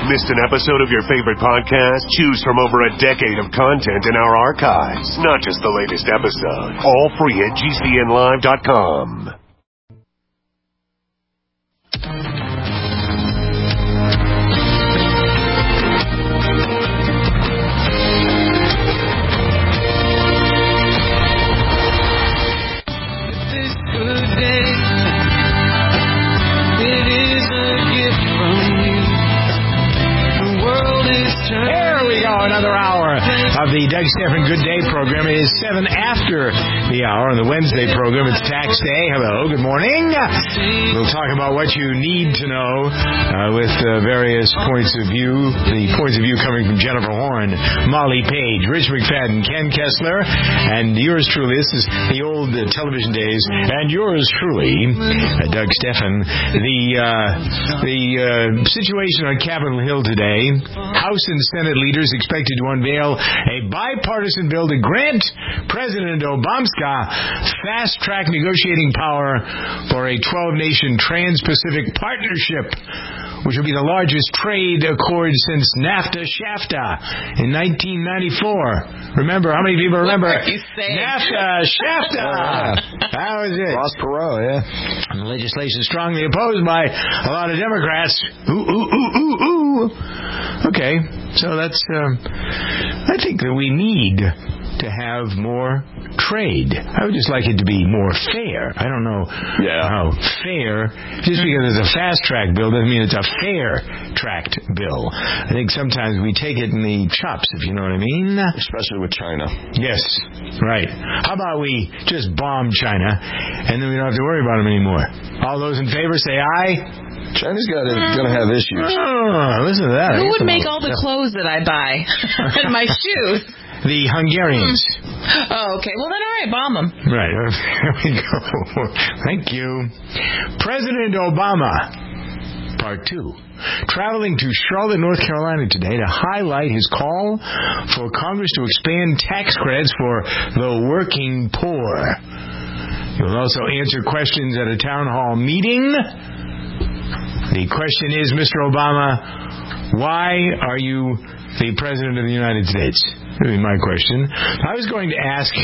Missed an episode of your favorite podcast? Choose from over a decade of content in our archives. Not just the latest episode. All free at GCNlive.com. Another hour of the Doug Stephan Good Day program. It is 7 after the hour on the Wednesday program. It's Tax Day. Hello, good morning. We'll talk about what you need to know with various points of view. The points of view coming from Jennifer Horn, Molly Page, Rich McFadden, Ken Kessler, and yours truly. This is the old television days. And yours truly, Doug Stephan. The situation on Capitol Hill today, House and Senate leaders expected to unveil a bipartisan bill to grant President Obama fast-track negotiating power for a 12-nation Trans-Pacific Partnership, which will be the largest trade accord since NAFTA-SHAFTA in 1994. Remember, how many people remember NAFTA-SHAFTA? How is it? Ross Perot, yeah. And the legislation is strongly opposed by a lot of Democrats. Ooh. Okay, so that's, I think that we need to have more trade. I would just like it to be more fair. I don't know how fair. Just because it's a fast-track bill doesn't mean it's a fair-tracked bill. I think sometimes we take it in the chops, if you know what I mean. Especially with China. Yes, right. How about we just bomb China, and then we don't have to worry about them anymore? All those in favor say aye. China's gonna have issues. Oh, listen to that. Who would make all the clothes that I buy and my shoes? The Hungarians. Oh, okay. Well, then, all right, bomb them. Right. There we go. Thank you. President Obama, Part 2, traveling to Charlotte, North Carolina today to highlight his call for Congress to expand tax credits for the working poor. He'll also answer questions at a town hall meeting. The question is, Mr. Obama, why are you the President of the United States? That would be my question. I was going to ask,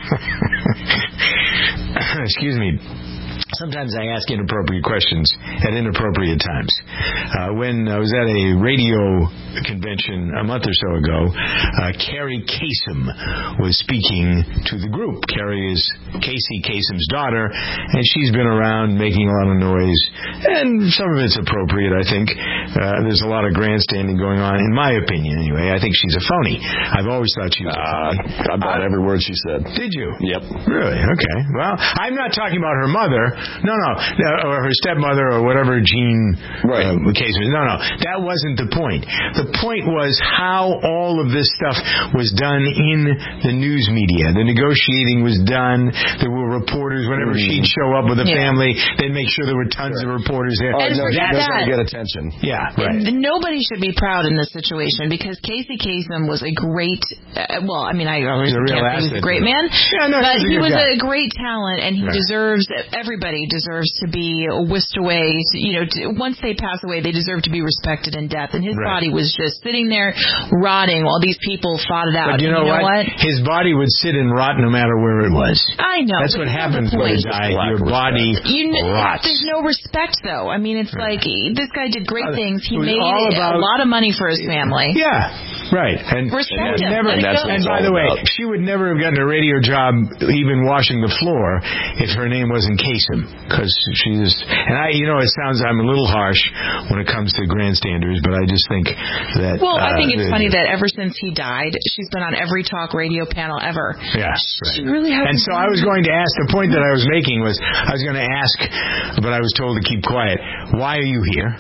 excuse me, sometimes I ask inappropriate questions at inappropriate times. When I was at a radio convention a month or so ago, Carrie Kasem was speaking to the group. Carrie is Casey Kasem's daughter, and she's been around making a lot of noise, and some of it's appropriate, I think. There's a lot of grandstanding going on, in my opinion, anyway. I think she's a phony. I've always thought she was a phony. I bought every word she said. Did you? Yep. Really? Okay. Well, I'm not talking about her mother. No, or her stepmother or whatever Jean case was. No, that wasn't the point. The point was how all of this stuff was done in the news media. The negotiating was done. There were reporters. Whenever she'd show up with a family, they'd make sure there were tons of reporters there. And forget that. Get attention. Yeah, right. Nobody should be proud in this situation because Casey Kasem was a great, I always can't say he was a great man, but he was a great talent, and he deserves, everybody deserves to be whisked away. Once they pass away, they deserve to be respected in death. And his body was just sitting there rotting while these people fought it out. But you know what? His body would sit and rot no matter where it was. I know. That's what happens when you die. Your body rots. There's no respect, though. I mean, it's like this guy did great things. He made a lot of money for his family. Yeah, right. And respect him. And by the way, she would never have gotten a radio job even washing the floor if her name wasn't Kasem. Because she just, and it sounds, I'm a little harsh when it comes to grandstanders, but I just think that... Well, I think it's funny that ever since he died, she's been on every talk radio panel ever. Yeah. She really has. And so I was going to ask, the point that I was making was, I was going to ask, but I was told to keep quiet, why are you here?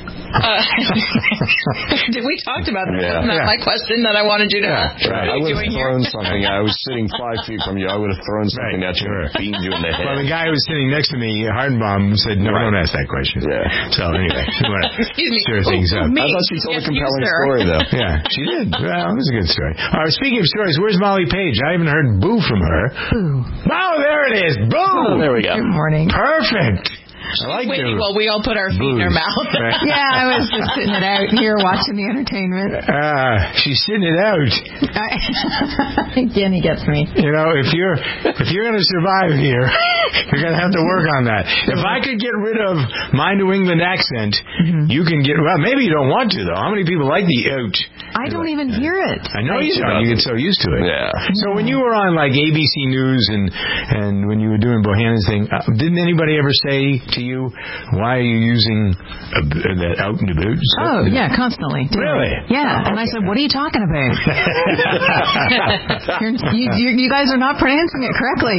We talked about that. Wasn't that my question that I wanted you to ask? Right. I would have thrown something. I was sitting 5 feet from you. I would have thrown something at you and beamed you in the head. Well, the guy who was sitting next to me, Hardenbaum, said, no, don't ask that question. Yeah. So anyway, excuse me. Stir things up. I thought she told a compelling story, though. Yeah, she did. Well, it was a good story. All right, speaking of stories, where's Molly Page? I haven't heard boo from her. Boo. Oh, there it is. Boo. Oh, there we go. Good morning. Perfect. I like waiting while we all put our feet in our mouth. Yeah, I was just sitting it out here watching the entertainment. She's sitting it out. Again, he gets me. You know, if you're going to survive here, you're going to have to work on that. If I could get rid of my New England accent, you can get. Well, maybe you don't want to though. How many people like the out? I don't even hear it. I know you don't. You get so used to it. Yeah. So when you were on like ABC News and when you were doing Bohannon's thing, didn't anybody ever say to you, "Why are you using that out and about?" Oh yeah, constantly. Really? Yeah. And I said, "What are you talking about? you guys are not pronouncing it correctly."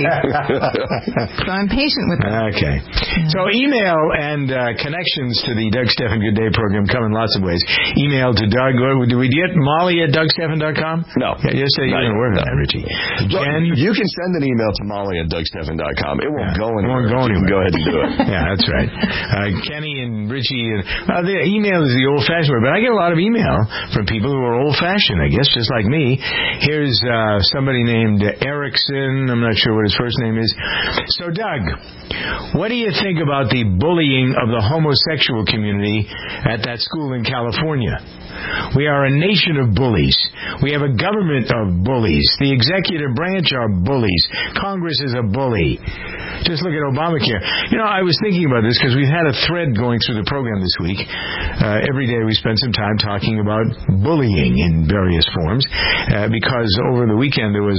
So I'm patient with it. Okay. So email and connections to the Doug Stephan Good Day program come in lots of ways. Email to Doug. Do we get Molly at DougStephan.com? No. Yeah, just say you didn't work on that, Richie. Jen? You can send an email to Molly at DougStephan.com. It won't go anywhere. It won't go anywhere. You can go ahead and do it. Yeah, that's right. Kenny and Richie. The email is the old-fashioned word, but I get a lot of email from people who are old-fashioned, I guess, just like me. Here's somebody named Erickson. I'm not sure what his first name is. So, Doug, what do you think about the bullying of the homosexual community at that school in California? We are a nation of bullies. We have a government of bullies. The executive branch are bullies. Congress is a bully. Just look at Obamacare. You know, I was thinking about this because we've had a thread going through the program this week. Every day we spend some time talking about bullying in various forms because over the weekend there was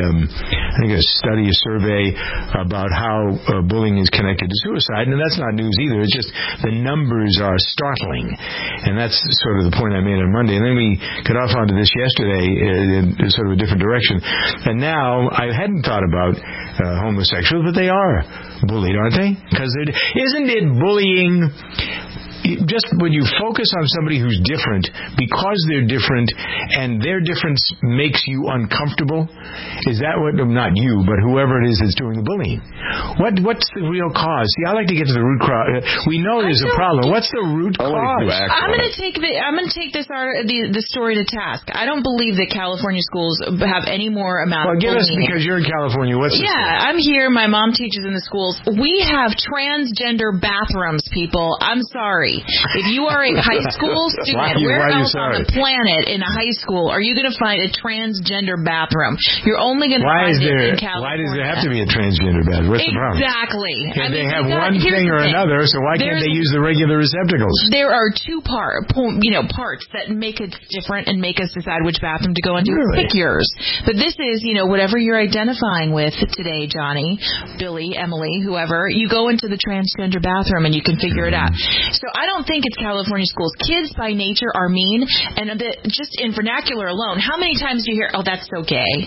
I think a study, a survey about how bullying is connected to suicide, and that's not news either. It's just the numbers are startling, and that's sort of the point I made on Monday. And then we got off onto this yesterday in sort of a different direction. And now I hadn't thought about homosexuals, but they are bullied, aren't they? Because isn't it bullying? Just when you focus on somebody who's different because they're different and their difference makes you uncomfortable, is that what, not you, but whoever it is that's doing the bullying? What's the real cause? See, I like to get to the root cause. We know there's a problem. What's the root cause? I'm going to take this the story to task. I don't believe that California schools have any more amount of bullying. Well, give us, because you're in California, what's the story? I'm here. My mom teaches in the schools. We have transgender bathrooms, people. I'm sorry. If you are a high school student, where else on the planet in a high school are you going to find a transgender bathroom? You're only going to find it in California. Why does there have to be a transgender bathroom? What's the problem? Exactly. They have one thing or another, so why can't they use the regular receptacles? There are two parts that make it different and make us decide which bathroom to go into. Really? Pick yours. But this is, whatever you're identifying with today, Johnny, Billy, Emily, whoever, you go into the transgender bathroom and you can figure it out. So I don't think it's California schools. Kids by nature are mean, and just in vernacular alone, how many times do you hear, "Oh, that's so gay"?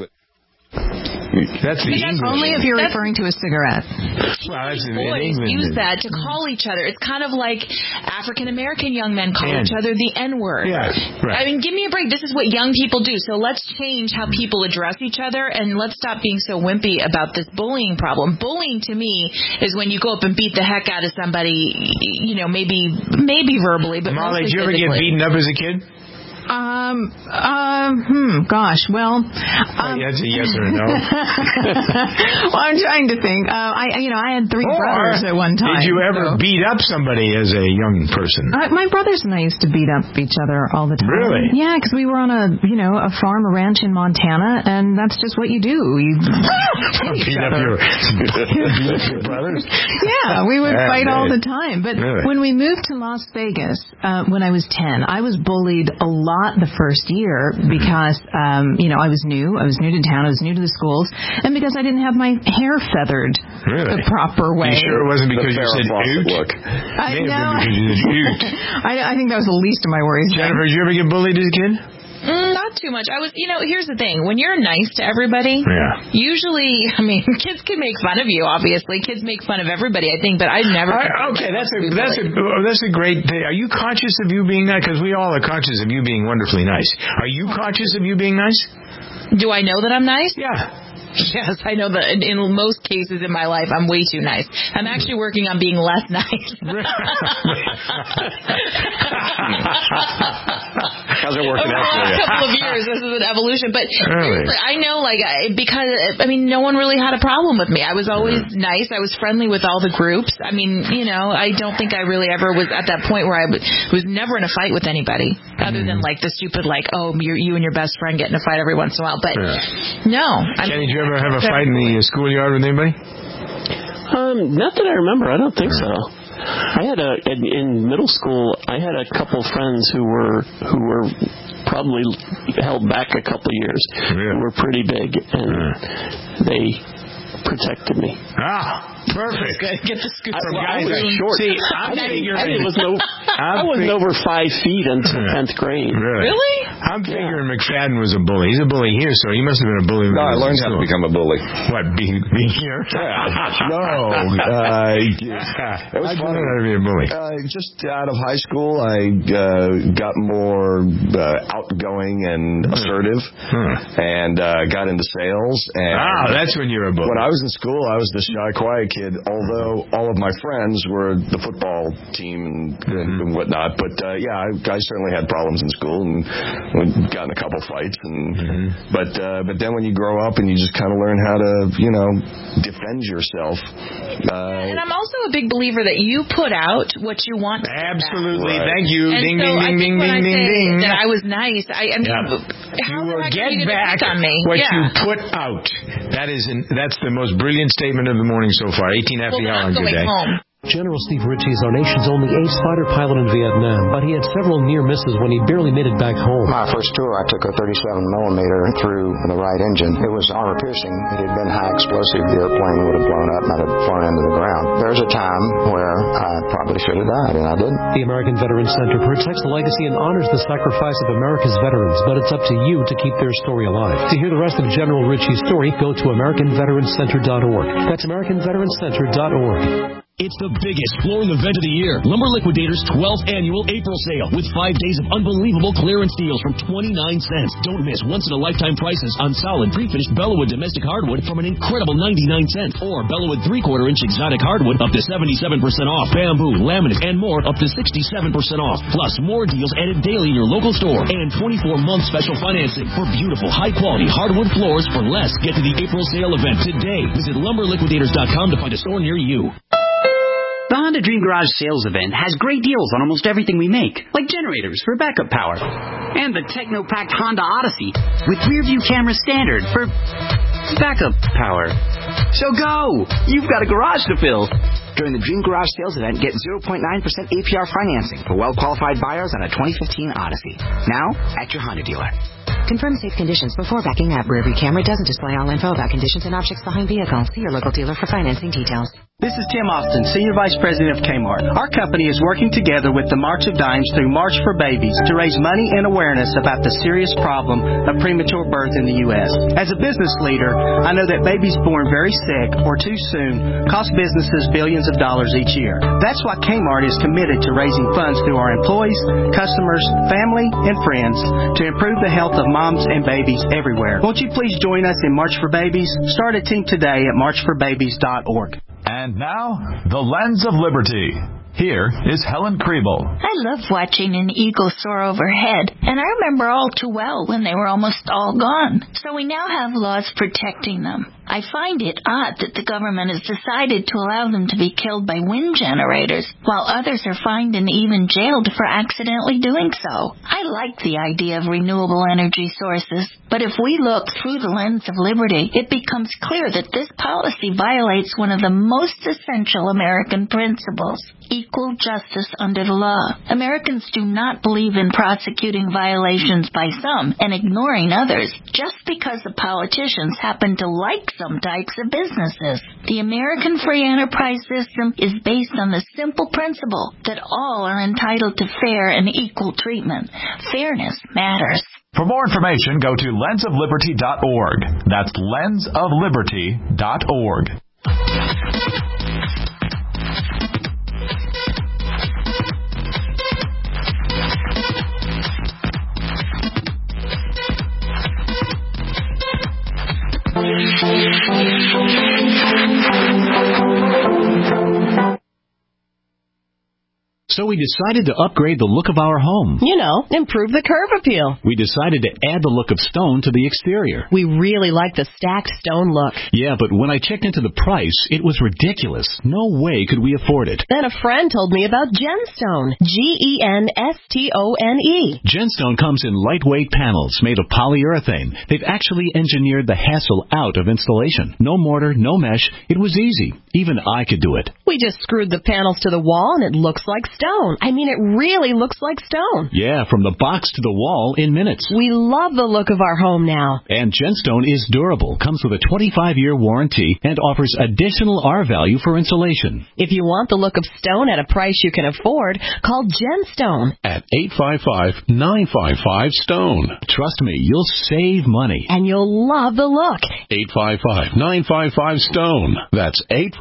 That's the English. Only if you're referring to a cigarette. Well, that's in boys England. Use that to call each other. It's kind of like African American young men call each other the N-word. Yeah, right. I mean, give me a break. This is what young people do. So let's change how people address each other, and let's stop being so wimpy about this bullying problem. Bullying to me is when you go up and beat the heck out of somebody, maybe verbally, but Molly, mostly did you ever physically. get beaten up as a kid? Gosh, well, that's a yes or a no. Well, I'm trying to think. I had three brothers at one time. Did you ever beat up somebody as a young person? My brothers and I used to beat up each other all the time. Really? Yeah, because we were on a farm, a ranch in Montana, and that's just what you do. You beat up your brothers? Yeah, we would fight all the time. But when we moved to Las Vegas, when I was 10, I was bullied a lot the first year because, I was new. I was new to town. I was new to the schools. And because I didn't have my hair feathered the proper way. You sure it wasn't because you said oot? I think that was the least of my worries. Jennifer, did you ever get bullied as a kid? Not too much. I was, here's the thing. When you're nice to everybody, usually, kids can make fun of you, obviously. Kids make fun of everybody, I think, but I never... Okay, that's a great thing. Are you conscious of you being nice? Because we all are conscious of you being wonderfully nice. Are you conscious of you being nice? Do I know that I'm nice? Yeah. Yes, I know that in most cases in my life, I'm way too nice. I'm actually working on being less nice. How's it working out for you? Over the last couple of years, this is an evolution. But seriously, I know, no one really had a problem with me. I was always nice. I was friendly with all the groups. I mean, I don't think I really ever was at that point where I was never in a fight with anybody, other than the stupid you and your best friend get in a fight every once in a while. But no. Kenny, did you ever have a fight in the schoolyard with anybody? Not that I remember. I don't think so. I had in middle school. I had a couple friends who were probably held back a couple years. Who were pretty big, and they protected me. Perfect. Get the scoop from guys. I was short. See, I wasn't over 5 feet until 10th grade. Really? I'm figuring McFadden was a bully. He's a bully here, so he must have been a bully. No, I learned how to become a bully. What, being here? No. It was fun. I learned how to be a bully. Just out of high school, I got more outgoing and assertive, and got into sales. And that's when you were a bully. When I was in school, I was the shy, quiet kid, although all of my friends were the football team and whatnot. But I certainly had problems in school and got in a couple fights. But then when you grow up and you just kind of learn how to defend yourself. And I'm also a big believer that you put out what you want to absolutely. Thank you. And ding, so ding, ding, ding, ding, ding. That I was nice. I mean, you will get back on me? What you put out. That's the most brilliant statement of the morning so far. 18 FDR on your day. Home. General Steve Ritchie is our nation's only ace fighter pilot in Vietnam, but he had several near misses when he barely made it back home. My first tour, I took a 37mm through the right engine. It was armor-piercing. It had been high explosive. The airplane would have blown up and I'd have flown into the ground. There's a time where I probably should have died, and I didn't. The American Veterans Center protects the legacy and honors the sacrifice of America's veterans, but it's up to you to keep their story alive. To hear the rest of General Ritchie's story, go to AmericanVeteransCenter.org. That's AmericanVeteransCenter.org. It's the biggest flooring event of the year. Lumber Liquidators' 12th annual April sale with 5 days of unbelievable clearance deals from 29 cents. Don't miss once-in-a-lifetime prices on solid pre-finished Bellawood domestic hardwood from an incredible 99 cents, or Bellawood 3/4-inch exotic hardwood up to 77% off, bamboo, laminate, and more up to 67% off. Plus more deals added daily in your local store and 24-month special financing for beautiful, high-quality hardwood floors for less. Get to the April sale event today. Visit LumberLiquidators.com to find a store near you. The Honda Dream Garage sales event has great deals on almost everything we make, like generators for backup power, and the techno-packed Honda Odyssey with rear-view camera standard for backup power. So go! You've got a garage to fill. During the Dream Garage sales event, get 0.9% APR financing for well-qualified buyers on a 2015 Odyssey. Now, at your Honda dealer. Confirm safe conditions before backing up. Rear-view camera doesn't display all info about conditions and objects behind vehicle. See your local dealer for financing details. This is Tim Austin, Senior Vice President of Kmart. Our company is working together with the March of Dimes through March for Babies to raise money and awareness about the serious problem of premature birth in the U.S. As a business leader, I know that babies born very sick or too soon cost businesses billions of dollars each year. That's why Kmart is committed to raising funds through our employees, customers, family, and friends to improve the health of moms and babies everywhere. Won't you please join us in March for Babies? Start a team today at marchforbabies.org. And now, the Lens of Liberty. Here is Helen Kriebel. I love watching an eagle soar overhead, and I remember all too well when they were almost all gone. So we now have laws protecting them. I find it odd that the government has decided to allow them to be killed by wind generators, while others are fined and even jailed for accidentally doing so. I like the idea of renewable energy sources, but if we look through the lens of liberty, it becomes clear that this policy violates one of the most essential American principles: equal justice under the law. Americans do not believe in prosecuting violations by some and ignoring others just because the politicians happen to like some types of businesses. The American free enterprise system is based on the simple principle that all are entitled to fair and equal treatment. Fairness matters. For more information, go to lensofliberty.org. That's lensofliberty.org. So we decided to upgrade the look of our home. You know, improve the curb appeal. We decided to add the look of stone to the exterior. We really like the stacked stone look. Yeah, but when I checked into the price, it was ridiculous. No way could we afford it. Then a friend told me about Genstone. Genstone. Genstone comes in lightweight panels made of polyurethane. They've actually engineered the hassle out of installation. No mortar, no mesh. It was easy. Even I could do it. We just screwed the panels to the wall and it looks like stone. I mean, it really looks like stone. Yeah, from the box to the wall in minutes. We love the look of our home now. And Genstone is durable, comes with a 25-year warranty, and offers additional R-value for insulation. If you want the look of stone at a price you can afford, call Genstone at 855-955-STONE. Trust me, you'll save money. And you'll love the look. 855-955-STONE. That's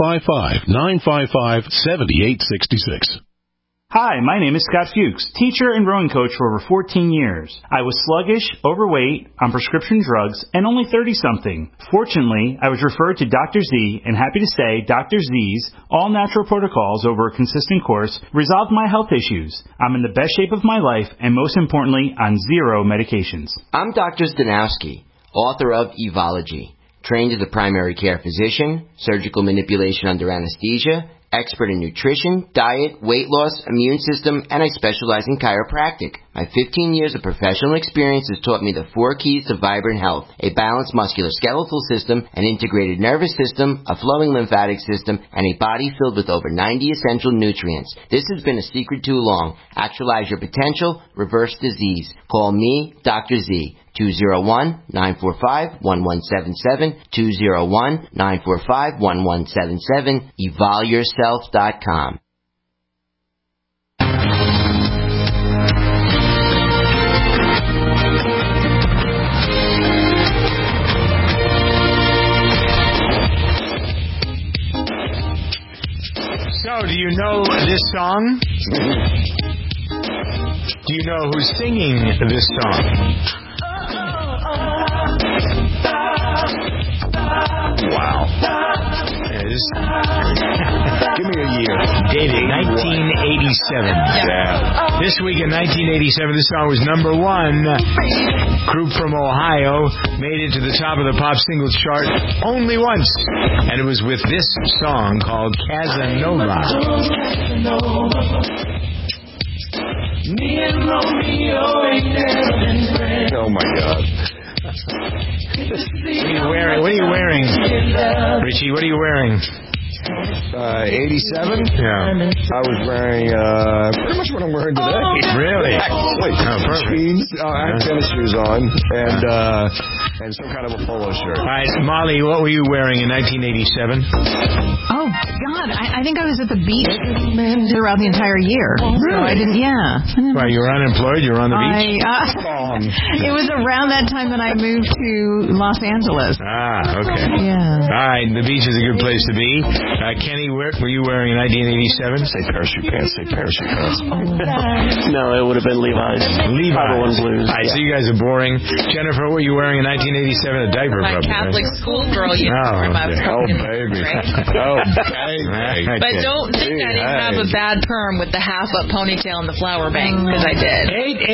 855-955-7866. Hi, my name is Scott Fuchs, teacher and rowing coach for over 14 years. I was sluggish, overweight, on prescription drugs, and only 30-something. Fortunately, I was referred to Dr. Z, and happy to say Dr. Z's all-natural protocols over a consistent course resolved my health issues. I'm in the best shape of my life, and most importantly, on 0 medications. I'm Dr. Zdanowski, author of Evology, trained as a primary care physician, surgical manipulation under anesthesia, expert in nutrition, diet, weight loss, immune system, and I specialize in chiropractic. My 15 years of professional experience has taught me the 4 keys to vibrant health: a balanced musculoskeletal system, an integrated nervous system, a flowing lymphatic system, and a body filled with over 90 essential nutrients. This has been a secret too long. Actualize your potential, reverse disease. Call me, Dr. Z. 201-945-1177, 201-945-1177, evolyourself.com. So, do you know this song? Do you know who's singing this song? Wow. Give me a year. Dated 1987. Yeah. This week in 1987, this song was number 1. Group from Ohio made it to the top of the pop singles chart only once. And it was with this song called Casanova. Me and Romeo ain't never been friends. Oh my God. What are you wearing? Richie, what are you wearing? 87? Yeah. I was wearing pretty much what I'm wearing today. Really? Perfect. Jeans. I had tennis shoes on and some kind of a polo shirt. All right, Molly, what were you wearing in 1987? Oh, God. I think I was at the beach throughout the entire year. Really? So I didn't, yeah. Well, you were unemployed? You were on the beach? It was around that time that I moved to Los Angeles. Ah, okay. Yeah. All right, the beach is a good place to be. Kenny, what were you wearing in 1987? Say parachute pants. Say parachute pants. No, it would have been Levi's. Levi's. Blues. All right, so you guys are boring. Jennifer, what were you wearing in 1987? A diaper, my probably. Catholic schoolgirl uniform. Oh, baby. Oh, baby. But don't think I didn't have a bad perm with the half-up ponytail and the flower bank, because I did.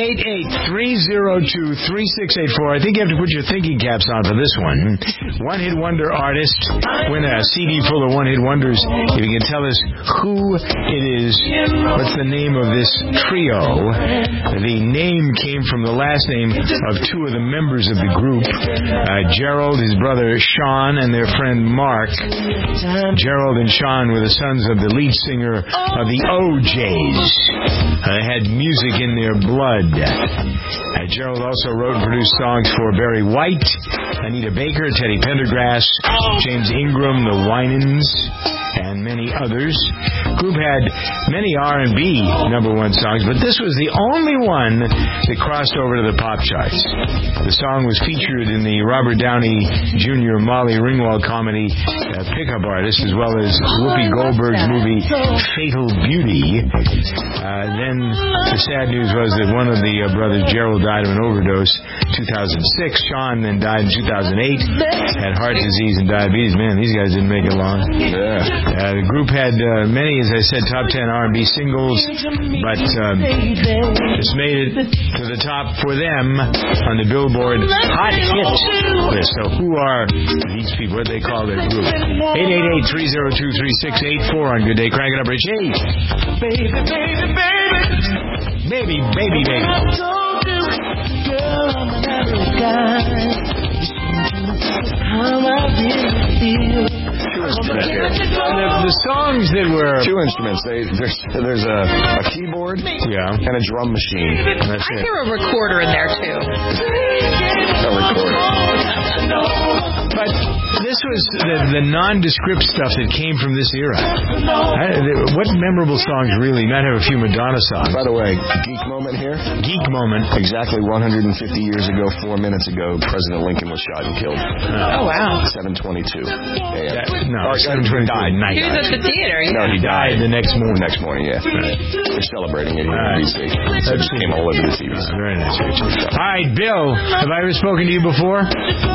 888-302-3684. I think you have to put your thinking caps on for this one. One-hit wonder artist. Win a CD full of one-hit wonders. If you can tell us who it is, what's the name of this trio? The name came from the last name of 2 of the members of the group. Gerald, his brother Sean, and their friend Mark. Gerald and Sean were the sons of the lead singer of the OJs. They had music in their blood. Gerald also wrote and produced songs for Barry White, Anita Baker, Teddy Pendergrass, James Ingram, the Winans, and many others. Group had many R&B #1 songs, but this was the only one that crossed over to the pop charts. The song was featured in the Robert Downey Jr. Molly Ringwald comedy Pickup Artist, as well as Whoopi Goldberg's movie Fatal Beauty. Then the sad news was that one of the brothers, Gerald, died of an overdose 2006. Sean then died in 2008, had heart disease and diabetes. Man, these guys didn't make it long. Yeah. The group had many, as I said, top 10 R&B singles, but just made it to the top for them on the Billboard Hot Hits list. So who are these people? What do they call their group? 888-302-3684 on Good Day. Crank it up, Rich. Hey. Baby, baby, baby. Baby, baby, baby. I told you, girl, I'm another guy. How I really feel. Two instruments here. The songs that were... Two instruments. There's a keyboard and a drum machine. That's I hear a recorder in there, too. A recorder. But this was the nondescript stuff that came from this era. What memorable songs really? Might have a few Madonna songs. By the way, geek moment here. Geek moment. Exactly 150 years ago, 4 minutes ago, President Lincoln was shot and killed. Oh, wow. 7:22 a.m. No, 7:22 night. He was at the theater. No, he died the next morning. The next morning, yeah. Right. They're celebrating it here in D.C. So it just came all over the TV. Very nice, Richard. All right, Bill, have I ever spoken to you before?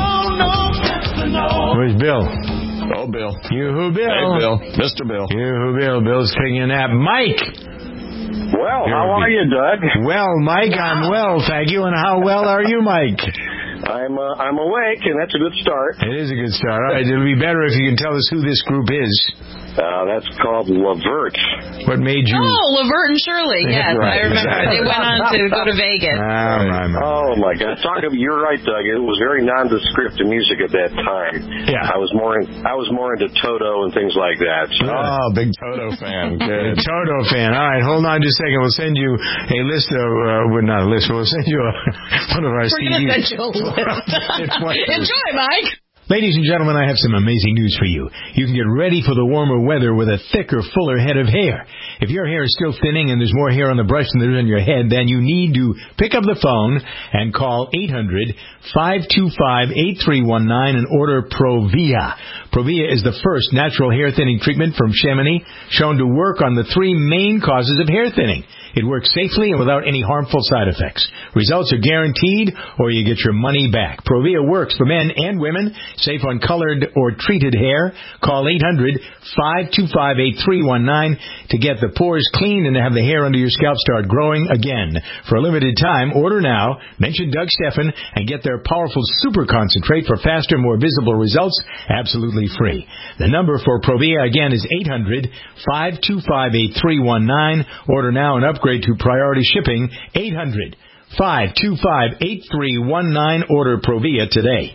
Where's Bill? Oh, Bill. You-hoo, Bill. Hey, Bill. Mr. Bill. You-hoo, Bill. Bill's taking a nap. Mike! Well, how are you, Doug? Well, Mike, I'm well, thank you. And how well are you, Mike? I'm awake, and that's a good start. It is a good start. All right, it'll be better if you can tell us who this group is. That's called Levert. What made you... Oh, Levert and Shirley, yes. Right, I remember. exactly. They went on to go to Vegas. Oh, my God. You're right, Doug. It was very nondescript music at that time. Yeah. I was more into Toto and things like that. So. Oh, big Toto fan. Good. Big Toto fan. All right, hold on just a second. We'll send you a list of... not a list. We'll send you one of our CDs. We're going to send you a list. Enjoy, Mike. Ladies and gentlemen, I have some amazing news for you. You can get ready for the warmer weather with a thicker, fuller head of hair. If your hair is still thinning and there's more hair on the brush than there is on your head, then you need to pick up the phone and call 800-525-8319 and order Provia. Provia is the first natural hair thinning treatment from Chamonix shown to work on the 3 main causes of hair thinning. It works safely and without any harmful side effects. Results are guaranteed or you get your money back. Provia works for men and women, safe on colored or treated hair. Call 800-525-8319 to get the pores cleaned and to have the hair under your scalp start growing again. For a limited time, order now, mention Doug Steffen, and get their powerful super concentrate for faster, more visible results, absolutely free. The number for Provia again is 800-525-8319. Order now and upgrade to priority shipping. 800-525-8319. Order Provia today.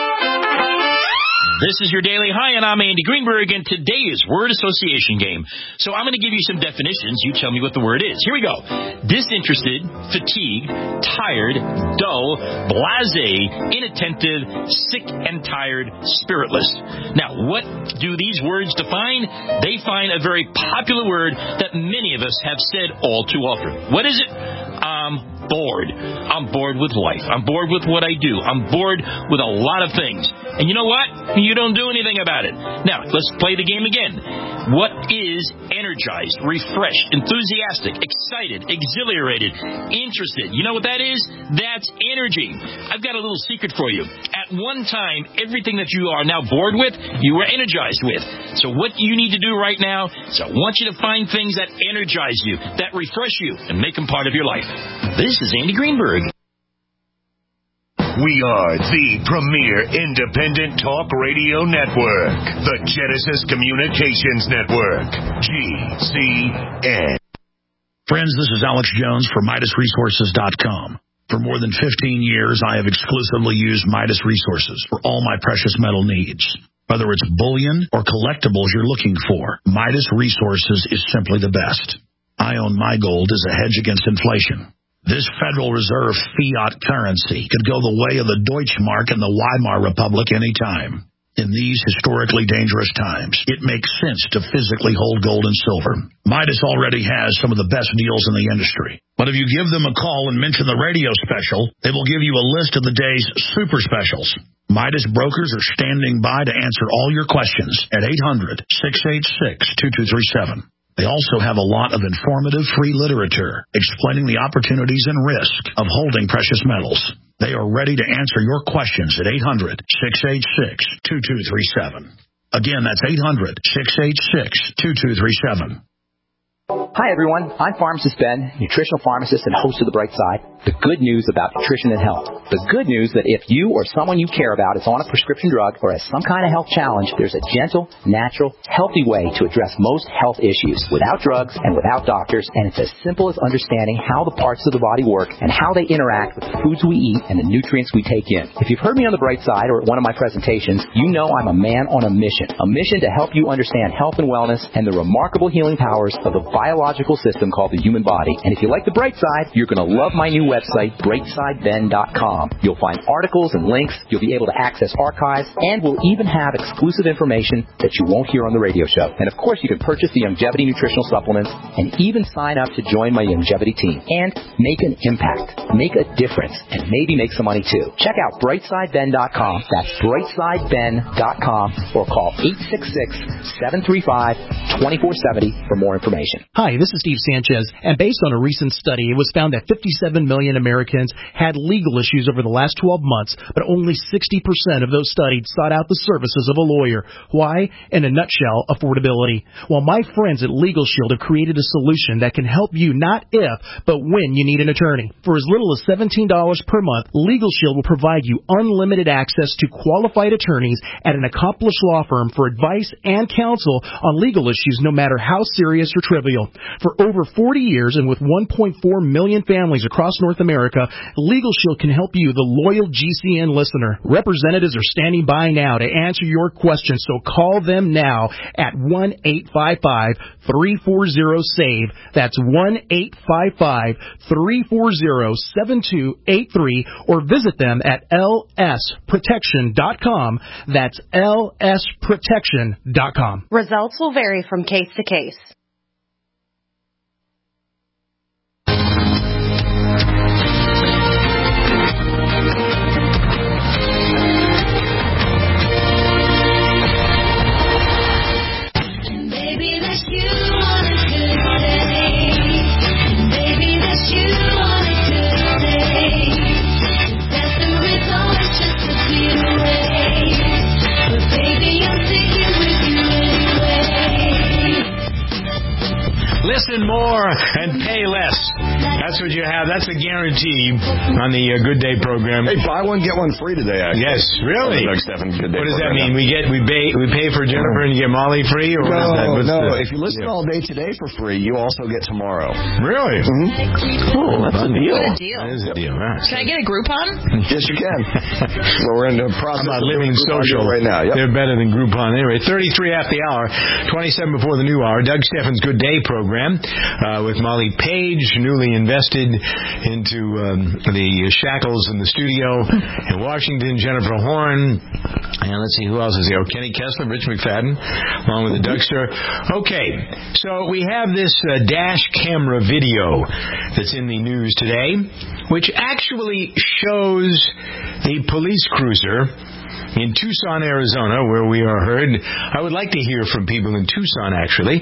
This is your Daily High, and I'm Andy Greenberg, and today is Word Association Game. So I'm going to give you some definitions. You tell me what the word is. Here we go. Disinterested, fatigued, tired, dull, blasé, inattentive, sick and tired, spiritless. Now, what do these words define? They find a very popular word that many of us have said all too often. What is it? I'm bored. I'm bored with life. I'm bored with what I do. I'm bored with a lot of things. And you know what? You don't do anything about it. Now, let's play the game again. What is energized, refreshed, enthusiastic, excited, exhilarated, interested? You know what that is? That's energy. I've got a little secret for you. At one time, everything that you are now bored with, you were energized with. So what you need to do right now is I want you to find things that energize you, that refresh you, and make them part of your life. This is Andy Greenberg. We are the premier independent talk radio network, the Genesis Communications Network, GCN. Friends, this is Alex Jones for MidasResources.com. For more than 15 years, I have exclusively used Midas Resources for all my precious metal needs. Whether it's bullion or collectibles you're looking for, Midas Resources is simply the best. I own my gold as a hedge against inflation. This Federal Reserve fiat currency could go the way of the Deutschmark and the Weimar Republic anytime. In these historically dangerous times, it makes sense to physically hold gold and silver. Midas already has some of the best deals in the industry. But if you give them a call and mention the radio special, they will give you a list of the day's super specials. Midas brokers are standing by to answer all your questions at 800-686-2237. They also have a lot of informative free literature explaining the opportunities and risk of holding precious metals. They are ready to answer your questions at 800-686-2237. Again, that's 800-686-2237. Hi, everyone. I'm Pharmacist Ben, nutritional pharmacist and host of The Bright Side. The good news about nutrition and health. The good news that if you or someone you care about is on a prescription drug or has some kind of health challenge, there's a gentle, natural, healthy way to address most health issues without drugs and without doctors, and it's as simple as understanding how the parts of the body work and how they interact with the foods we eat and the nutrients we take in. If you've heard me on The Bright Side or at one of my presentations, you know I'm a man on a mission to help you understand health and wellness and the remarkable healing powers of the biological system called the human body. And if you like The Bright Side, you're going to love my new website, brightsideben.com. You'll find articles and links, you'll be able to access archives, and we'll even have exclusive information that you won't hear on the radio show. And of course, you can purchase the Youngevity nutritional supplements and even sign up to join my Youngevity team and make an impact, make a difference, and maybe make some money too. Check out brightsideben.com. That's brightsideben.com, or call 866-735-2470 for more information. Hi, this is Steve Sanchez, and based on a recent study, it was found that 57 million Americans had legal issues over the last 12 months, but only 60% of those studied sought out the services of a lawyer. Why? In a nutshell, affordability. Well, my friends at Legal Shield have created a solution that can help you not if, but when you need an attorney. For as little as $17 per month, Legal Shield will provide you unlimited access to qualified attorneys at an accomplished law firm for advice and counsel on legal issues, no matter how serious or trivial. For over 40 years and with 1.4 million families across North America, Legal Shield can help you, the loyal GCN listener. Representatives are standing by now to answer your questions, so call them now at 1-855-340-SAVE. That's 1-855-340-7283, or visit them at lsprotection.com. That's lsprotection.com. Results will vary from case to case. Listen more and pay less. That's what you have. That's a guarantee on the Good Day program. Hey, buy one, get one free today, actually. Yes, really? What does that mean? We pay for Jennifer and you get Molly free? Or no. If you listen all day today for free, you also get tomorrow. Really? Mm-hmm. Oh, that's a deal. What a deal. That is a deal. Right. Can I get a Groupon? Yes, you can. Well, we're in the process of Living Social right now. Yep. They're better than Groupon. Anyway, 33 after the hour, 27 before the new hour. Doug Steffens' Good Day program with Molly Page, newly invested into the shackles in the studio in Washington. Jennifer Horn, and let's see who else is here. Oh, Kenny Kessler, Rich McFadden, along with the Dougster. Okay, so we have this dash camera video that's in the news today, which actually shows the police cruiser in Tucson, Arizona, where we are heard. I would like to hear from people in Tucson, actually.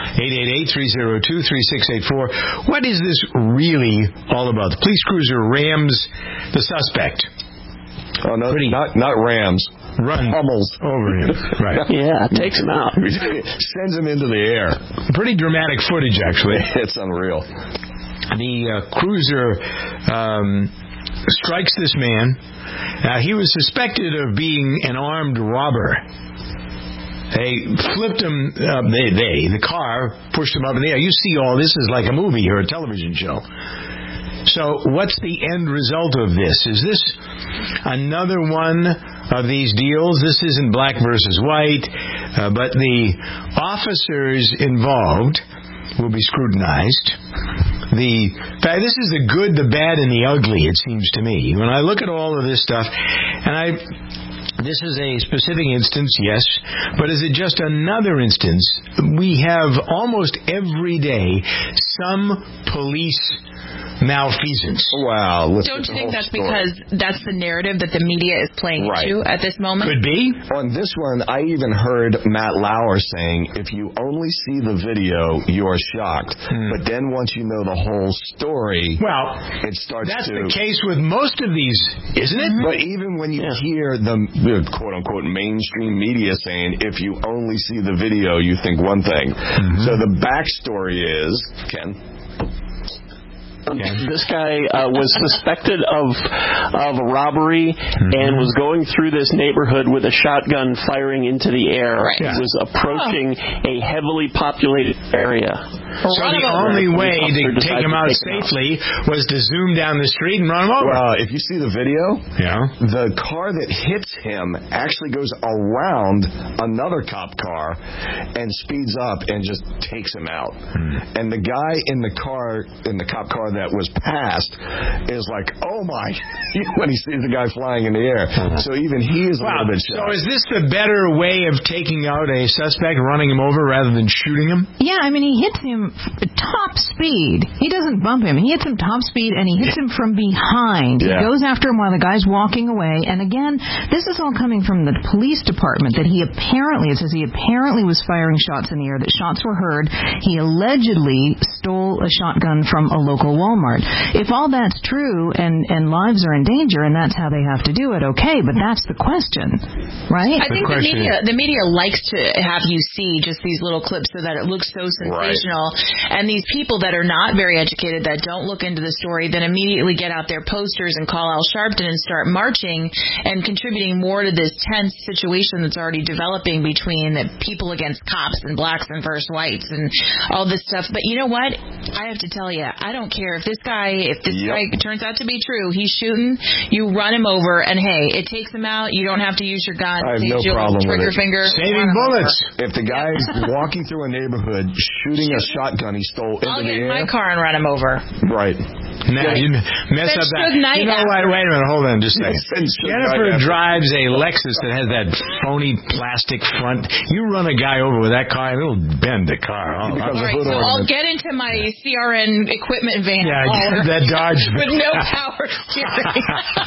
888-302-3684. What is this really all about? The police cruiser rams the suspect. Oh, no, not rams. Pummels over him. Right. Yeah, takes him out. Sends him into the air. Pretty dramatic footage, actually. It's unreal. The cruiser strikes this man. He was suspected of being an armed robber. They flipped him, the car pushed him up in the air. You see all this is like a movie or a television show. So what's the end result of this? Is this another one of these deals? This isn't black versus white, but the officers involved will be scrutinized. This is the good, the bad, and the ugly, it seems to me. When I look at all of this stuff, and this is a specific instance, yes, but is it just another instance? We have almost every day some police malfeasance. Well, don't you think that's because that's the narrative that the media is playing into at this moment? Could be. On this one, I even heard Matt Lauer saying, if you only see the video, you are shocked. But then once you know the whole story, it starts that's the case with most of these, isn't it? But even when you hear the quote-unquote mainstream media saying, if you only see the video, you think one thing. So the backstory is, Ken? This guy was suspected of a robbery and was going through this neighborhood with a shotgun firing into the air. He was approaching a heavily populated area. So the only way to take him out safely was to zoom down the street and run him over. Well, if you see the video, the car that hits him actually goes around another cop car and speeds up and just takes him out. And the guy in the cop car that was passed is like, oh my, when he sees the guy flying in the air. So even he is a little bit shocked. So is this the better way of taking out a suspect, running him over rather than shooting him? Yeah, I mean, he hits him top speed. He doesn't bump him. He hits him top speed, and he hits him from behind. He goes after him while the guy's walking away. And again, this is all coming from the police department that he apparently was firing shots in the air, that shots were heard. He allegedly stole a shotgun from a local Walmart. If all that's true and lives are in danger and that's how they have to do it, okay, but that's the question, right? I think the media likes to have you see just these little clips so that it looks so sensational. And these people that are not very educated, that don't look into the story, then immediately get out their posters and call Al Sharpton and start marching and contributing more to this tense situation that's already developing between the people against cops and blacks and versus whites and all this stuff. But you know what? I have to tell you, I don't care if this guy turns out to be true. He's shooting, you run him over, and hey, it takes him out. You don't have to use your gun. I have no problem with it. Finger. Saving bullets. If the guy's walking through a neighborhood shooting a shotgun he stole into I'll the air, get in my car and run him over. Right. Now you mess up that. You know what? Wait a minute. Hold on. Just a second. Jennifer drives a Lexus that has that phony plastic front. You run a guy over with that car, it'll bend the car. All right, so I'll get into my CRN equipment van. Yeah, that Dodge with no power steering.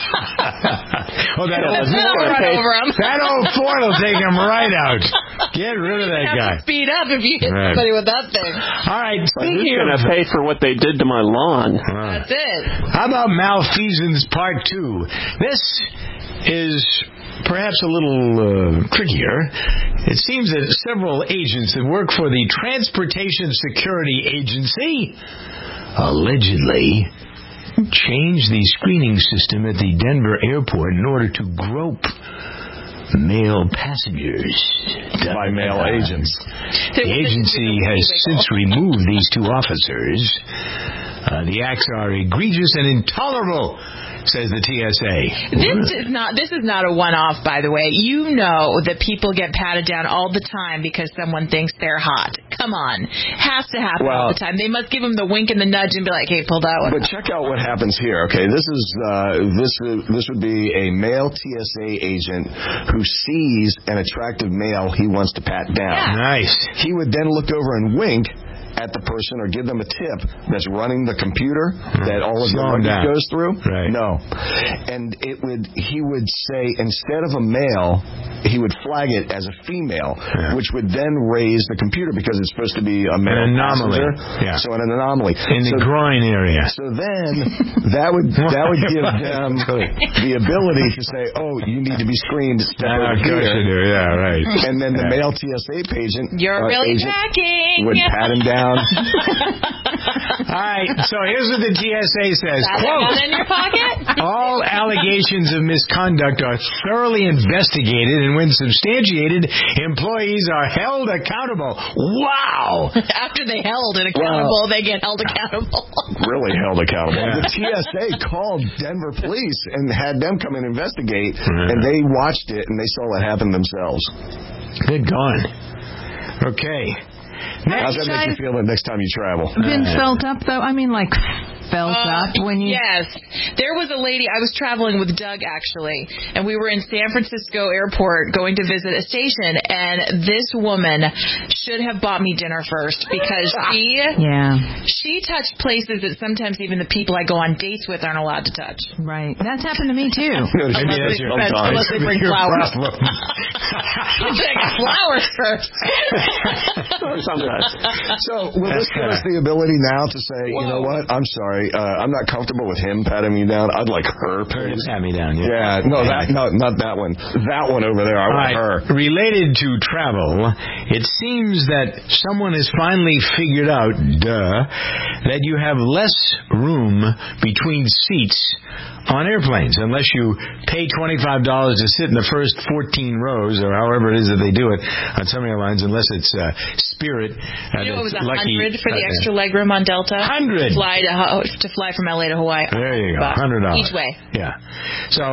That old Ford will take him right out. Get rid of that guy. Speed up if you hit somebody with that thing. All right. Who's going to pay for what they did to my lawn? That's it. How about malfeasance part 2? This is perhaps a little trickier. It seems that several agents that work for the Transportation Security Agency allegedly changed the screening system at the Denver airport in order to grope male passengers by male agents. The agency has since removed these 2 officers. The acts are egregious and intolerable, says the TSA. This is not a one-off, by the way. You know that people get patted down all the time because someone thinks they're hot. Come on. Has to happen all the time. They must give them the wink and the nudge and be like, hey, pull that one. But check out what happens here. Okay, this would be a male TSA agent who sees an attractive male he wants to pat down. Yeah. Nice. He would then look over and wink at the person or give them a tip that's running the computer that all of the luggage goes through. Right. No. And he would say, instead of a male, he would flag it as a female, which would then raise the computer because it's supposed to be a male anomaly. Yeah. So an anomaly. In the groin area. So then that would give them the ability to say, oh, you need to be screened. Step over here. Yeah, right. And then the male TSA agent would pat him down. All right, so here's what the TSA says. Quote, in your pocket? all allegations of misconduct are thoroughly investigated, and when substantiated, employees are held accountable. Wow! After they held it accountable, they get held accountable. Really held accountable. Yeah. The TSA called Denver police and had them come and investigate, and they watched it, and they saw it happen themselves. Good going. Okay. How's that make you feel the next time you travel? Been felt up, though? I mean, like felt up when you... Yes. There was a lady, I was traveling with Doug, actually, and we were in San Francisco Airport going to visit a station, and this woman should have bought me dinner first because she touched places that sometimes even the people I go on dates with aren't allowed to touch. Right. That's happened to me, too. Unless they bring flowers. They got flowers first. So will this give us the ability now to say, you know what, I'm sorry, I'm not comfortable with him patting me down. I'd like her to pat me down. Not that one. That one over there. I want her. Related to travel, it seems that someone has finally figured out, that you have less room between seats on airplanes unless you pay $25 to sit in the first 14 rows or however it is that they do it on some airlines, unless it's Spirit. You know, it was $100 for the extra legroom on Delta. $100 to fly from LA to Hawaii. There you go, $100 each way. Yeah. So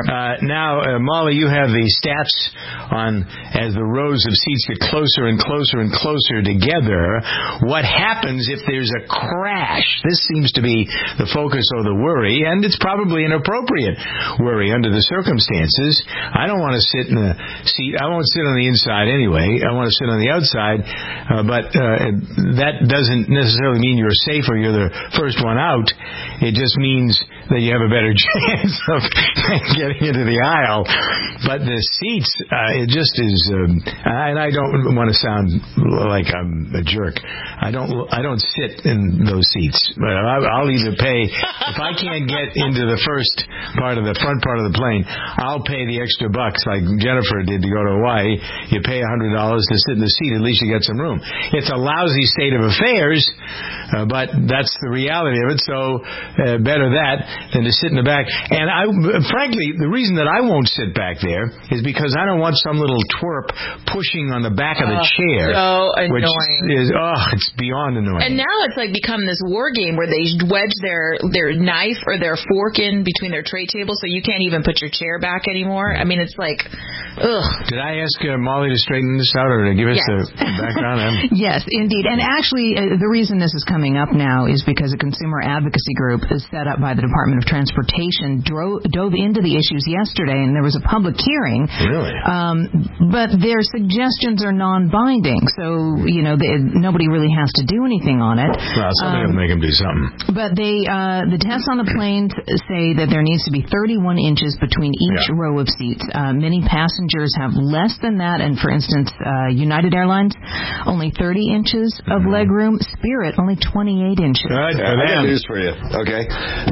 now, Molly, you have the stats on as the rows of seats get closer and closer and closer together. What happens if there's a crash? This seems to be the focus or the worry, and it's probably an appropriate worry under the circumstances. I don't want to sit in the seat. I won't sit on the inside anyway. I want to sit on the outside, but that doesn't necessarily mean you're safe or you're the first one out. It just means that you have a better chance of getting into the aisle. But the seats, it just is, and I don't want to sound like I'm a jerk. I don't sit in those seats. But I'll either pay, if I can't get into the front part of the plane, I'll pay the extra bucks like Jennifer did to go to Hawaii. You pay $100 to sit in the seat, at least you get some room. It's a lousy state of affairs, but that's the reality of it, so better that than to sit in the back. And frankly, the reason that I won't sit back there is because I don't want some little twerp pushing on the back of the chair. So annoying. Which is, it's beyond annoying. And now it's like become this war game where they wedge their knife or their fork in between their tray tables so you can't even put your chair back anymore. I mean, it's like, ugh. Did I ask Molly to straighten this out or to give us the background? Yes, indeed. And actually, the reason this is coming up now is because a consumer advocacy group is set up by the Department of Transportation dove into the issues yesterday, and there was a public hearing. Really? But their suggestions are non-binding, so nobody really has to do anything on it. Well, somebody will make them do something. But the tests on the planes say that there needs to be 31 inches between each row of seats. Many passengers have less than that, and for instance, United Airlines only 30 inches of legroom. Spirit only 28 inches. I got news for you. Okay,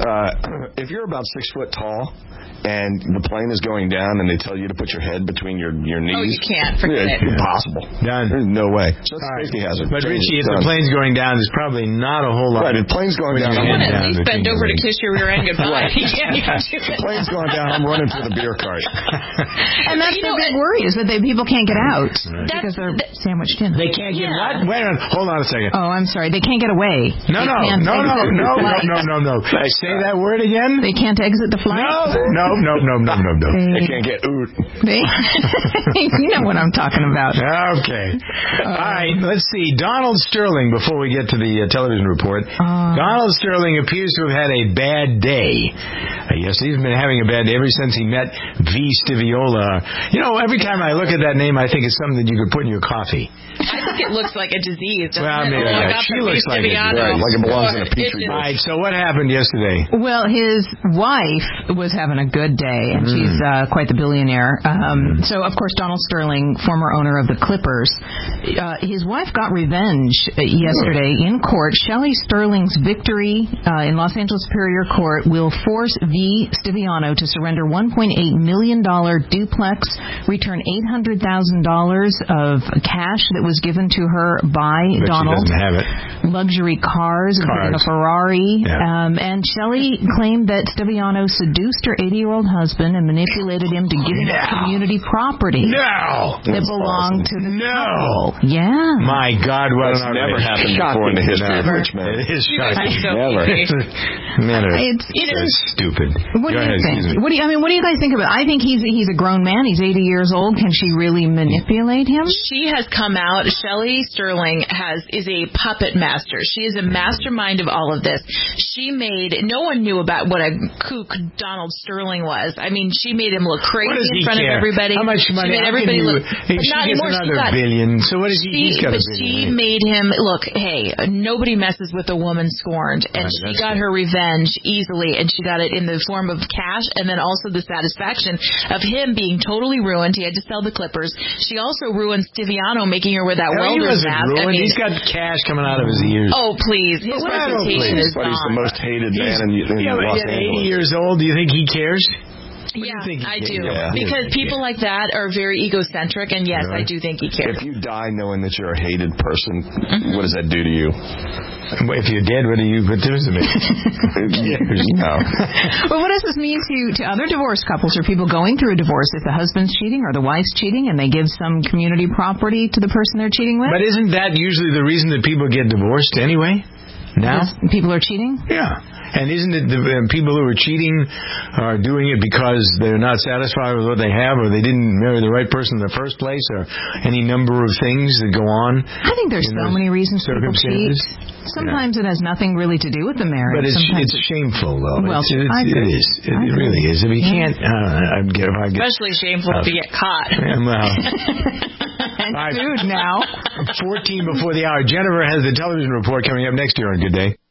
if you're about 6 foot tall and the plane is going down and they tell you to put your head between your knees. Oh, you can't. Forget it. Impossible. Done. There's no way. So it's a safety hazard. But Richie, if the plane's going down, there's probably not a whole lot. Right, if the plane's going down, someone at least bend over to kiss your rear end goodbye. The plane's going down, I'm running for the beer cart. And that's the big worry, is that people can't get out because they're sandwiched in. They can't get what? Wait a minute. Hold on a second. Oh, I'm sorry. They can't get away. No. Say that word again. They can't exit the flight? No. They can't get oot. You know what I'm talking about. Okay. All right. Let's see. Donald Sterling, before we get to the television report, Donald Sterling appears to have had a bad day. Yes, he's been having a bad day ever since he met V. Steviola. Every time I look at that name, I think it's something that you could put in your coffee. I think it looks like a disease. Well, maybe she looks like it. Right, like it belongs in a petri dish. All right, so what happened yesterday? Well, his wife was having a good day, and she's quite the billionaire. So, of course, Donald Sterling, former owner of the Clippers, his wife got revenge yesterday in court. Shelley Sterling's victory in Los Angeles Superior Court will force V. Stiviano to surrender $1.8 million duplex, return $800,000 of cash that was given to her by Donald. She doesn't have it. Luxury cars, including a Ferrari. Yeah. And Shelley claimed that Stiviano seduced her 80-year-old 80-year-old husband and manipulated him to give him community property. No! That belonged to the couple. Yeah. My God, what That's never happened before in the history of Richmond. It is shocking. Never. Man, it's stupid. What do you think? What do you guys think about it? I think he's a grown man. He's 80 years old. Can she really manipulate him? She has come out. Shelley Sterling is a puppet master. She is a mastermind of all of this. No one knew about what a kook Donald Sterling was. I mean, she made him look crazy in front of everybody. How much money? She made everybody look. She gets another billion. So what is he? He's got a billion. She made him look. Hey, nobody messes with a woman scorned, and she got her revenge easily, and she got it in the form of cash, and then also the satisfaction of him being totally ruined. He had to sell the Clippers. She also ruined Stiviano, making her wear that welder's mask. He's got cash coming out of his ears. Oh, please. His reputation is gone. He's the most hated man in Los Angeles. 80 years old. Do you think he cares? Yeah, I do. Yeah. Because people like that are very egocentric, and yes, I do think he cares. If you die knowing that you're a hated person, what does that do to you? If you're dead, what do you do to me? No. Well, what does this mean to other divorced couples or people going through a divorce? If the husband's cheating or the wife's cheating and they give some community property to the person they're cheating with? But isn't that usually the reason that people get divorced anyway? Now? People are cheating? Yeah. And isn't it the people who are cheating are doing it because they're not satisfied with what they have, or they didn't marry the right person in the first place, or any number of things that go on? I think there's so many reasons people cheat. Sometimes it has nothing really to do with the marriage. But it's shameful, though. Well, it is. It really is. If you can't, especially shameful if you get caught. Well. And food now. 14 before the hour. Jennifer has the television report coming up next year on Good Day.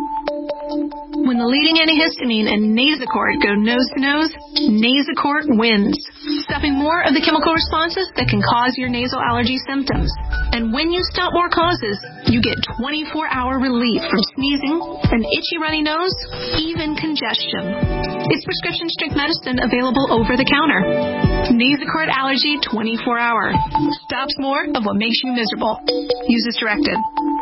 When the leading antihistamine and Nasacort go nose-to-nose, Nasacort wins, stopping more of the chemical responses that can cause your nasal allergy symptoms. And when you stop more causes, you get 24-hour relief from sneezing, an itchy runny nose, even congestion. It's prescription strength medicine available over the counter. Nasacort Allergy 24-hour. Stops more of what makes you miserable. Use as directed.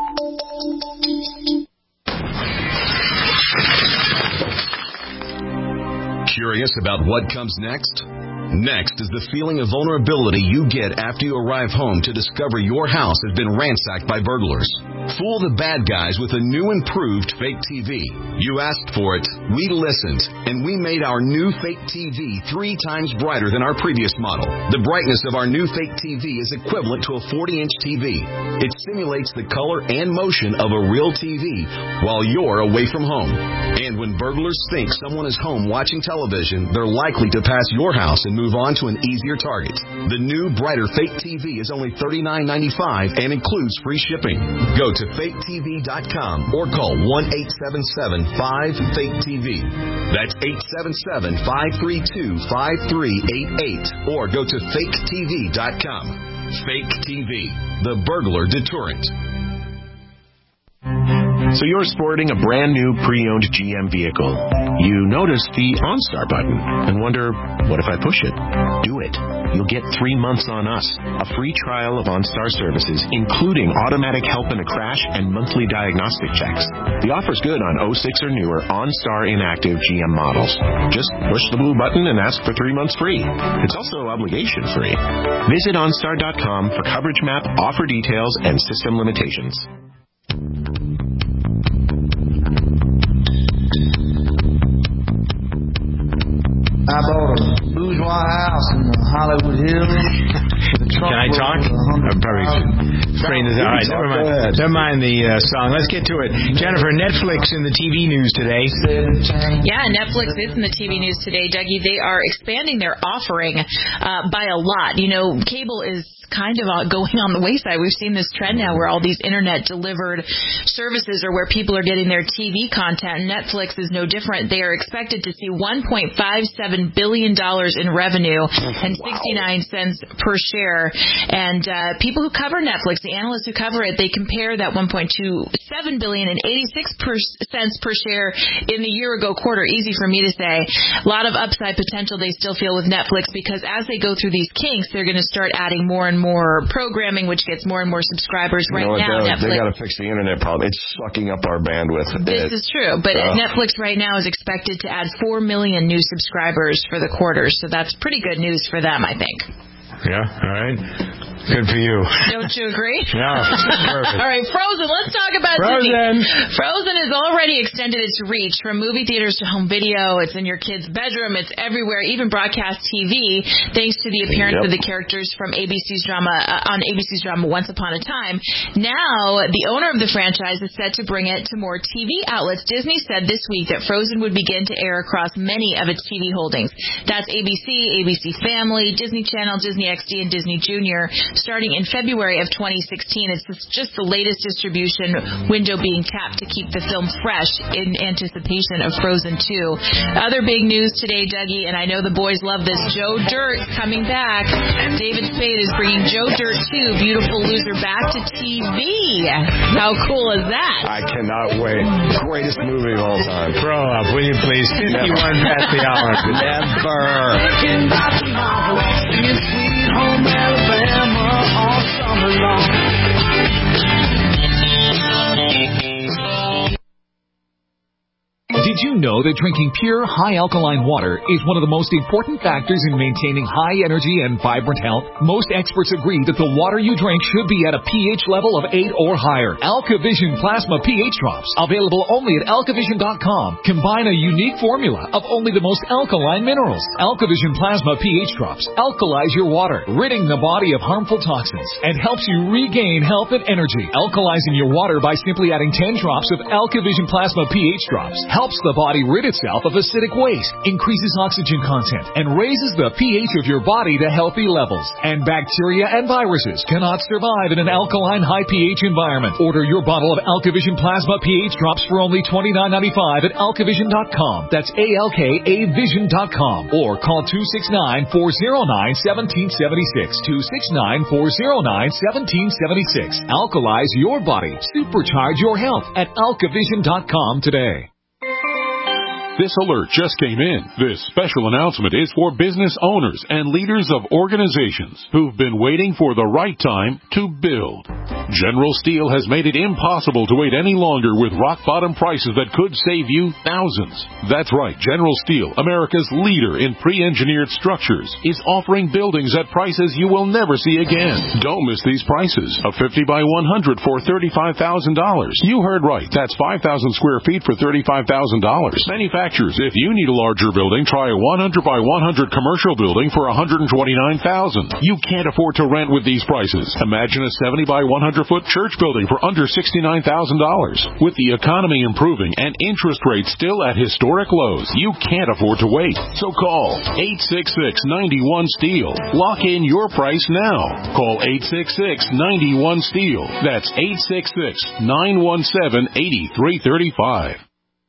Curious about what comes next? Next is the feeling of vulnerability you get after you arrive home to discover your house has been ransacked by burglars. Fool the bad guys with a new improved fake TV. You asked for it, we listened, and we made our new fake TV 3 times brighter than our previous model. The brightness of our new fake TV is equivalent to a 40-inch TV. It simulates the color and motion of a real TV while you're away from home. And when burglars think someone is home watching television, they're likely to pass your house and move on to an easier target. The new, brighter fake TV is only $39.95 and includes free shipping. Go to faketv.com or call 1-877-5-FAKE-TV. That's 877-532-5388 or go to faketv.com. Fake TV, the burglar deterrent. So you're sporting a brand new pre-owned GM vehicle. You notice the OnStar button and wonder, what if I push it? Do it. You'll get 3 months on us. A free trial of OnStar services, including automatic help in a crash and monthly diagnostic checks. The offer's good on 06 or newer OnStar inactive GM models. Just push the blue button and ask for 3 months free. It's also obligation free. Visit OnStar.com for coverage map, offer details, and system limitations. I bought a bourgeois house in the Hollywood Hills. Can I talk? I probably should strain this out. All right, never mind the song. Let's get to it. Jennifer, Netflix in the TV news today. Yeah, Netflix is in the TV news today, Dougie. They are expanding their offering by a lot. You know, cable is kind of going on the wayside. We've seen this trend now where all these internet-delivered services are where people are getting their TV content. Netflix is no different. They are expected to see $1.57 billion in revenue and 69 cents per share. And people who cover Netflix, the analysts who cover it, they compare that $1.27 billion and 86 cents per share in the year-ago quarter. Easy for me to say. A lot of upside potential they still feel with Netflix because as they go through these kinks, they're going to start adding more and and more programming, which gets more and more subscribers. Right now, Netflix... They got to fix the internet problem. It's sucking up our bandwidth. This is true, but Netflix right now is expected to add 4 million new subscribers for the quarter, so that's pretty good news for them, I think. Yeah, all right. Good for you. Don't you agree? Yeah, perfect. All right, Frozen. Let's talk about Frozen. Disney. Frozen has already extended its reach from movie theaters to home video. It's in your kid's bedroom. It's everywhere, even broadcast TV, thanks to the appearance of the characters from ABC's drama Once Upon a Time. Now, the owner of the franchise is set to bring it to more TV outlets. Disney said this week that Frozen would begin to air across many of its TV holdings. That's ABC, ABC Family, Disney Channel, Disney XD, and Disney Junior. Starting in February of 2016, it's just the latest distribution window being tapped to keep the film fresh in anticipation of Frozen 2. Other big news today, Dougie, and I know the boys love this, Joe Dirt coming back. David Spade is bringing Joe Dirt 2, Beautiful Loser, back to TV. How cool is that? I cannot wait. Greatest movie of all time. Grow up, will you please? 51 past the hour. Never. Home Alabama all summer long. Did you know that drinking pure, high-alkaline water is one of the most important factors in maintaining high energy and vibrant health? Most experts agree that the water you drink should be at a pH level of 8 or higher. AlkaVision Plasma pH Drops, available only at alkavision.com, combine a unique formula of only the most alkaline minerals. AlkaVision Plasma pH Drops alkalize your water, ridding the body of harmful toxins, and helps you regain health and energy. Alkalizing your water by simply adding 10 drops of AlkaVision Plasma pH Drops helps the body rid itself of acidic waste, increases oxygen content, and raises the pH of your body to healthy levels. And bacteria and viruses cannot survive in an alkaline high pH environment. Order your bottle of AlkaVision Plasma pH Drops for only $29.95 at alkavision.com. That's ALKAvision.com. Or call 269-409-1776. 269-409-1776. Alkalize your body. Supercharge your health at alkavision.com today. This alert just came in. This special announcement is for business owners and leaders of organizations who've been waiting for the right time to build. General Steel has made it impossible to wait any longer with rock-bottom prices that could save you thousands. That's right, General Steel, America's leader in pre-engineered structures, is offering buildings at prices you will never see again. Don't miss these prices. A 50 by 100 for $35,000. You heard right. That's 5,000 square feet for $35,000. Manufacturers, if you need a larger building, try a 100 by 100 commercial building for $129,000. You can't afford to rent with these prices. Imagine a 70 by 100 foot church building for under $69,000. With the economy improving and interest rates still at historic lows, you can't afford to wait. So call 866-91-STEEL. Lock in your price now. Call 866-91-STEEL. That's 866-917-8335.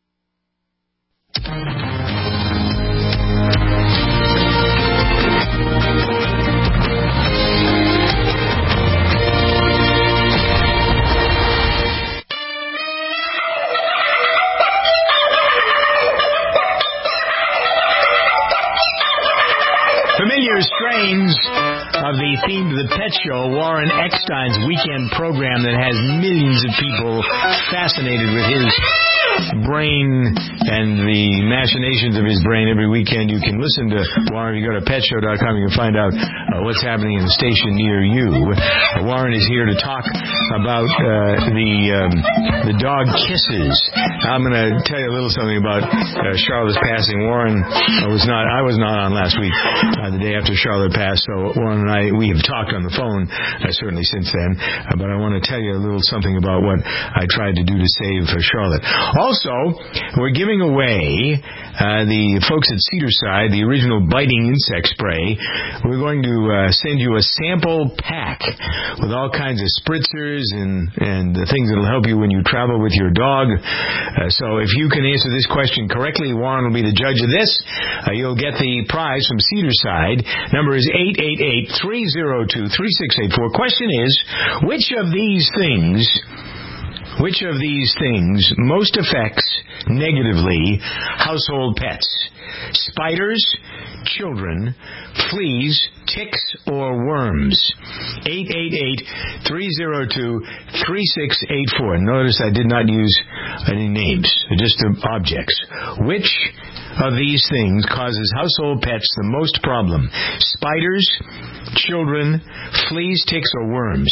Familiar strains of the theme to the Pet Show, Warren Eckstein's weekend program that has millions of people fascinated with his brain and the machinations of his brain every weekend. You can listen to Warren. If you go to petshow.com, you can find out what's happening in the station near you. Warren is here to talk about the dog kisses. I'm going to tell you a little something about Charlotte's passing. Warren I was not on last week, the day after Charlotte passed, so Warren and we have talked on the phone certainly since then, but I want to tell you a little something about what I tried to do to save Charlotte. Also, we're giving away the folks at Cedarside, the original biting insect spray. We're going to send you a sample pack with all kinds of spritzers and the things that will help you when you travel with your dog. So if you can answer this question correctly, Warren will be the judge of this. You'll get the prize from Cedarside. Number is 888-302-3684. Question is, which of these things most affects negatively household pets? Spiders, children, fleas, ticks, or worms? 888-302-3684. Notice I did not use any names, just objects. Which of these things causes household pets the most problem? Spiders, children, fleas, ticks, or worms?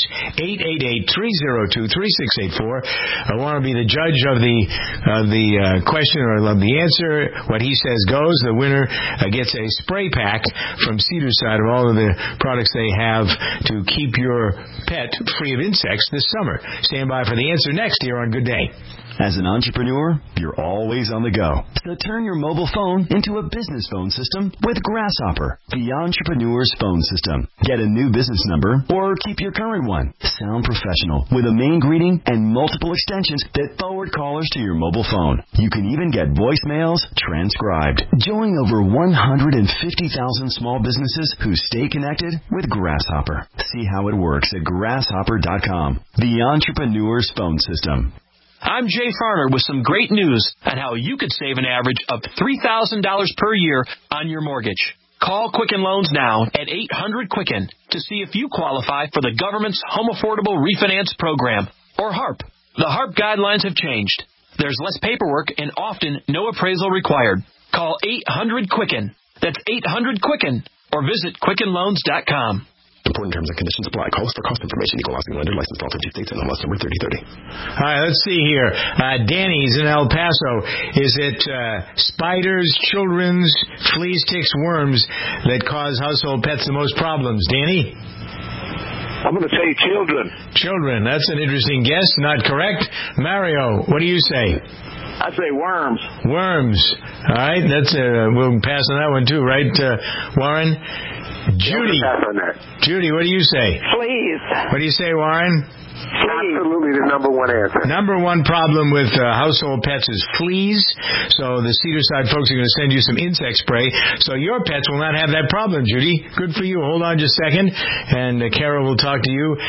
888-302-3684. I want to be the judge of the question or of the answer. What he says goes. The winner gets a spray pack from Cedarside of all of the products they have to keep your pet free of insects this summer. Stand by for the answer next here on Good Day. As an entrepreneur, you're always on the go. So turn your mobile phone into a business phone system with Grasshopper, the entrepreneur's phone system. Get a new business number or keep your current one. Sound professional with a main greeting and multiple extensions that forward callers to your mobile phone. You can even get voicemails transcribed. Join over 150,000 small businesses who stay connected with Grasshopper. See how it works at grasshopper.com. The entrepreneur's phone system. I'm Jay Farner with some great news on how you could save an average of $3,000 per year on your mortgage. Call Quicken Loans now at 800-QUICKEN to see if you qualify for the government's Home Affordable Refinance Program, or HARP. The HARP guidelines have changed. There's less paperwork and often no appraisal required. Call 800-QUICKEN. That's 800-QUICKEN, or visit QuickenLoans.com. Important terms and conditions apply. Call us for cost information. Equal housing lender. Licensed in all 50 states. NMLS number 3030. All right, let's see here. Danny's in El Paso. Is it spiders, children's, fleas, ticks, worms that cause household pets the most problems? Danny? I'm going to say children. Children. That's an interesting guess. Not correct. Mario, what do you say? I say worms. Worms. All right. That's we'll pass on that one too, right, Warren? Judy, what do you say? Fleas. What do you say, Warren? Absolutely the number one answer. Number one problem with household pets is fleas. So the Cedarside folks are going to send you some insect spray. So your pets will not have that problem, Judy. Good for you. Hold on just a second. And Carol will talk to you.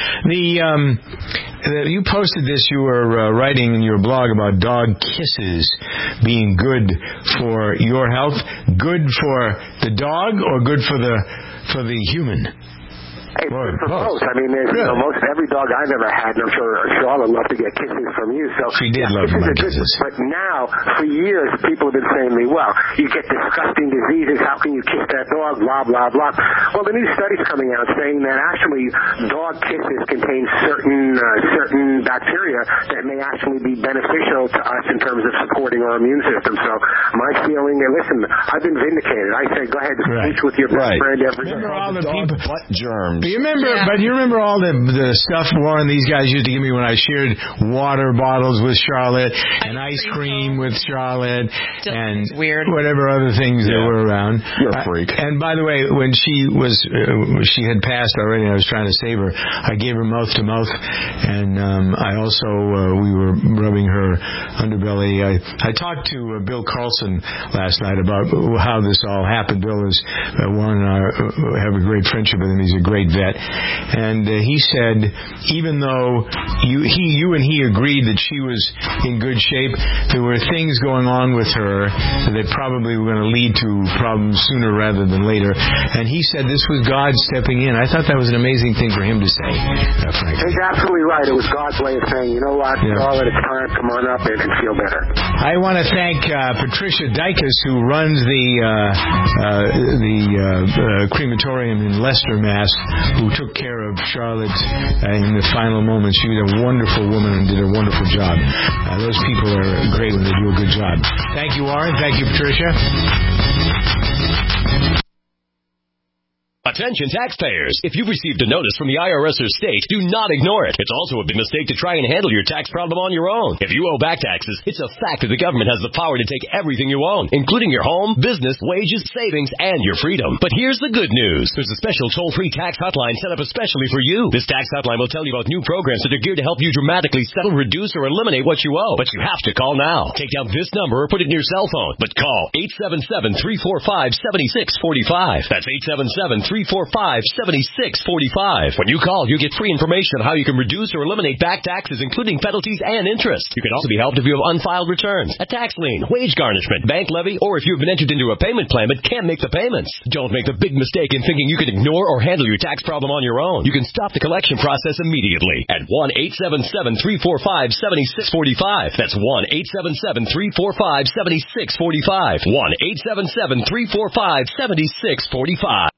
You posted this. You were writing in your blog about dog kisses being good for your health. Good for the dog or good for the human? It's good for both. I mean, most every dog I've ever had, and I'm sure Charlotte loved to get kisses from you. So she did love my kisses. But now, for years, people have been saying to me, well, you get disgusting diseases. How can you kiss that dog? Blah, blah, blah. Well, the new study's coming out saying that actually dog kisses contain certain bacteria that may actually be beneficial to us in terms of supporting our immune system. So my feeling, and listen, I've been vindicated. I say, go ahead and speak with your best friend every day. Remember all the dog butt germs. But you remember all the stuff, Warren, these guys used to give me when I shared water bottles with Charlotte and ice cream with Charlotte and whatever other things there were around. You're a freak. And by the way, when she had passed already and I was trying to save her, I gave her mouth to mouth, and I also we were rubbing her underbelly. I talked to Bill Carlson last night about how this all happened. Bill is Warren and I have a great friendship with him. He's a great vet. And he said, even though you and he agreed that she was in good shape, there were things going on with her that probably were going to lead to problems sooner rather than later. And he said this was God stepping in. I thought that was an amazing thing for him to say, frankly. He's absolutely right. It was God's way of saying, you know what, Charlotte, it's time. Come on up and feel better. I want to thank Patricia Dykes, who runs the crematorium in Leicester, Mass., who took care of Charlotte in the final moments. She was a wonderful woman and did a wonderful job. Those people are great when they do a good job. Thank you, Warren. Thank you, Patricia. Attention taxpayers. If you've received a notice from the IRS or state, do not ignore it. It's also a big mistake to try and handle your tax problem on your own. If you owe back taxes, it's a fact that the government has the power to take everything you own, including your home, business, wages, savings, and your freedom. But here's the good news. There's a special toll-free tax hotline set up especially for you. This tax hotline will tell you about new programs that are geared to help you dramatically settle, reduce, or eliminate what you owe. But you have to call now. Take down this number or put it in your cell phone. But call 877-345-7645. That's 877-345-7645. 1-877-345-7645. When you call, you get free information on how you can reduce or eliminate back taxes, including penalties and interest. You can also be helped if you have unfiled returns, a tax lien, wage garnishment, bank levy, or if you've been entered into a payment plan but can't make the payments. Don't make the big mistake in thinking you can ignore or handle your tax problem on your own. You can stop the collection process immediately at 1-877-345-7645. That's 1-877-345-7645. 1-877-345-7645.